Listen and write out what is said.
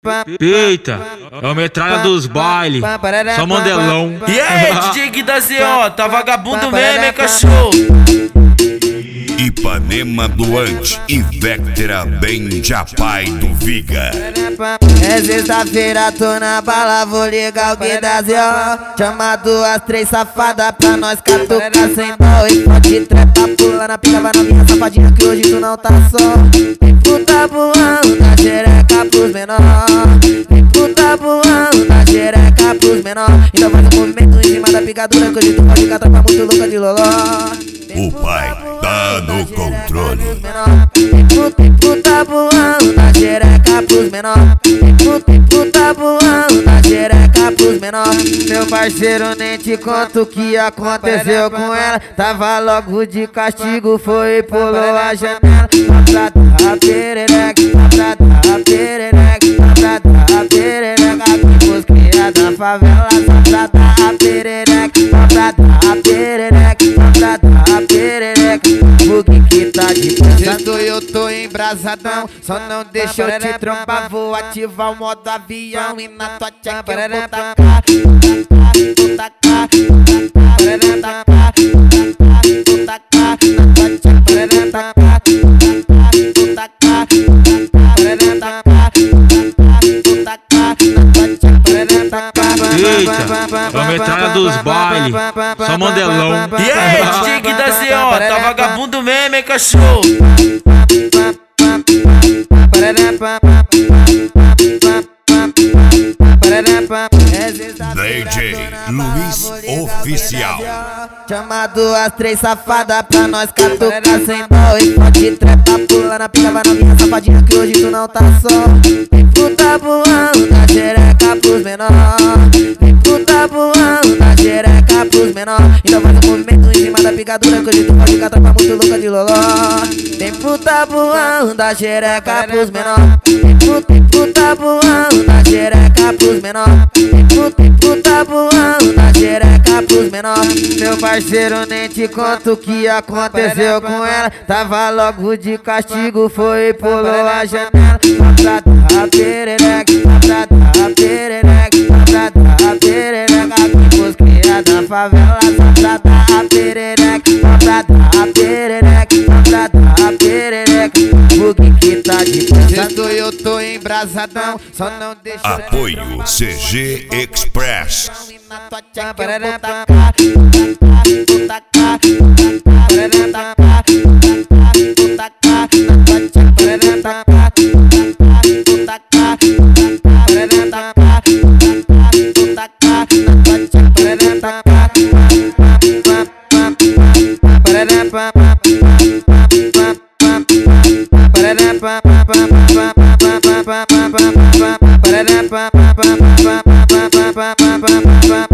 Eita, é o metralha dos bailes, só mandelão. E aí, DJ Gui da ZO, tá vagabundo mesmo, hein, cachorro? Ipanema Doante e Vectra Benja Pai do Viga. É sexta-feira, tô na bala, vou ligar o Gui da ZO. Chama duas, três safadas pra nós catucar sem dó. E pode trepa, pula na pica, vai novinha safadinha que hoje tu não tá só. Tem puta voando na xereca pros menor. Tem puta voando na xereca pros menor. Então faz um movimento em cima da picadura que hoje tu pode catar pra muito louca de loló. O pai tá no controle. Tem puta voando na xereca pros menor. Tem puta voando na xereca pros menor. Meu parceiro, nem te conto o que aconteceu com ela. Tava logo de castigo, foi e pulou a janela. Pra dar perereca, pra dar perereca, pra dar perereca. Que pros cria da favela, pra dar perereca, pra dar perereca, pra dar perereca. O que tá de pensando, eu tô embrasadão. Só não deixa eu te trombar, vou ativar o modo avião. E na tua tcheca eu vou tacar, vou tacar, vou tacar, vou tacar, na tua tcheca vou tacar, vou tacar, vou tacar, vou tacar, na tua tcheca vou tacar. Eita, é o metralha dos bailes, só mandelão. E aí, DJ Gui da ZO, tá vagabundo mesmo, hein, cachorro? DJ Luiz Oficial. Chama duas, três safadas pra nós catucar sem dó. E pode trepa, pula na pica, vai novinha safadinha que hoje tu não tá só. Tem puta voando na xereca pros menor. Tem puta voando na xereca pros menor. Então faz um movimento em cima da picadura que hoje tu pode catar pra muito louca de loló. Tem puta voando na xereca pros menor. Tem puta voando na xereca pros menor. Tem puta voando na xereca pros menor. Meu parceiro, nem te conto o que aconteceu com ela. Tava logo de castigo, foi e pulou a janela. Pra dar perereca, pra dar perereca, pra dar perereca. Que pros cria da favela, pra dar perereca, pra dar perereca, pra dar perereca. O que tá de pensando, eu tô embrasadão. Só não deixa Apoio CG Express. na tua tcheca eu vou tacar, vou tacar, vou tacar, vou tacar, na tua tcheca vou tacar, vou tacar, vou tacar, vou tacar, na tua tcheca vou tacar. Ba-da-ba